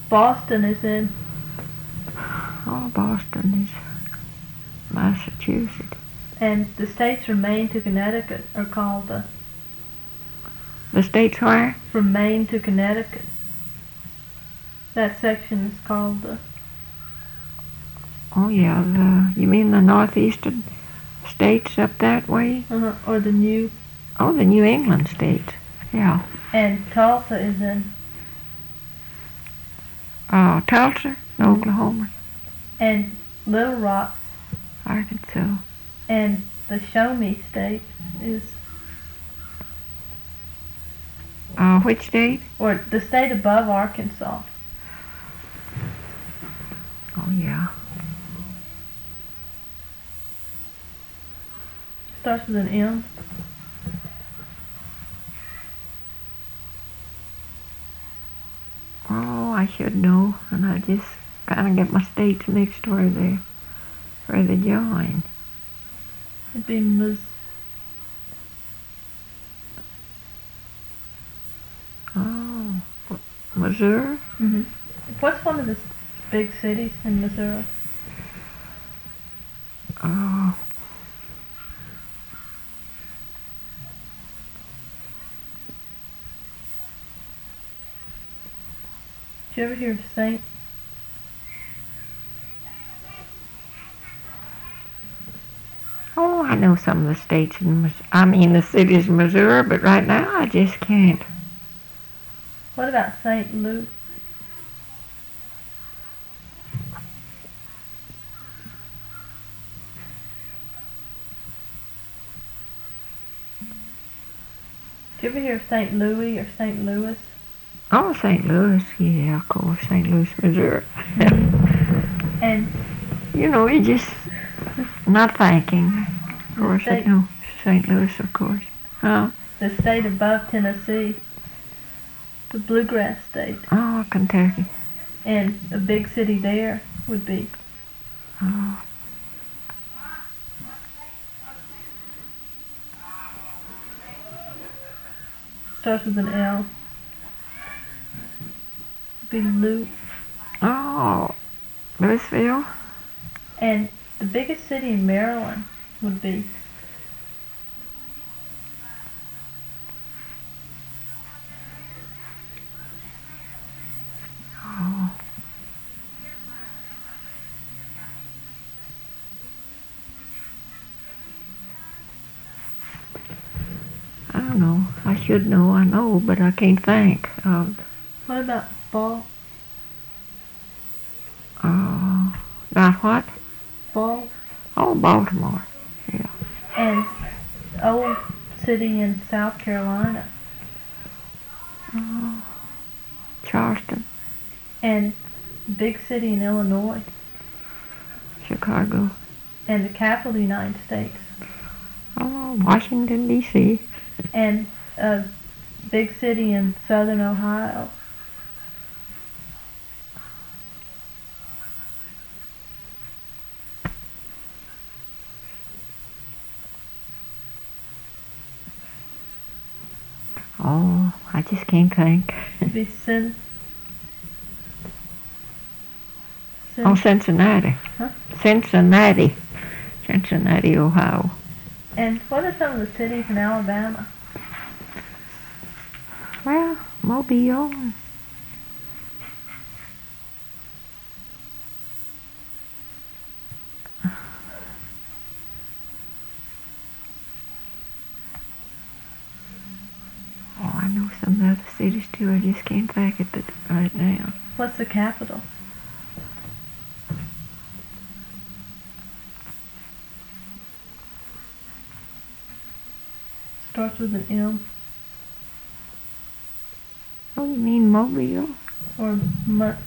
Boston is in. Oh, Boston is Massachusetts. And the states from Maine to Connecticut are called The states where? from Maine to Connecticut. That section is called Oh yeah, you mean the northeastern states up that way? or the New. Oh, the New England states. Yeah. And Tulsa is in. Tulsa, Oklahoma, And Little Rock. Arkansas. And the Show Me state is. Which state? Or the state above Arkansas. Oh yeah. Starts with an M. Oh, I should know, and I just kind of get my states mixed where they join. It'd be Oh, Missouri? Mm-hmm. What's one of the big cities in Missouri? Oh. Did you ever hear of St.? Oh, I know some of the states the cities in Missouri, but right now I just can't. What about St. Louis? Did you ever hear of St. Louis or St. Louis? Oh, St. Louis, yeah, of course, St. Louis, Missouri. And you know, you just not thinking. Of course, I know St. Louis, of course. Oh. The state above Tennessee, the bluegrass state. Oh, Kentucky. And a big city there would be. Oh. Starts with an L. Would be Lou. Oh, Louisville. And the biggest city in Maryland would be. Oh. I don't know. I should know. I know, but I can't think of. What about Ball? About what? Ball. Oh, Baltimore. Yeah. And old city in South Carolina. Oh, Charleston. And big city in Illinois. Chicago. And the capital of the United States. Oh, Washington, D.C. And a big city in southern Ohio. Oh, I just can't think. It'd be Oh, Cincinnati. Huh? Cincinnati, Ohio. And what are some of the cities in Alabama? Well, Mobile. Oh, I know some of the other cities too. I just can't think of it right now. What's the capital? Starts with an M. Oh, you mean Mobile? Or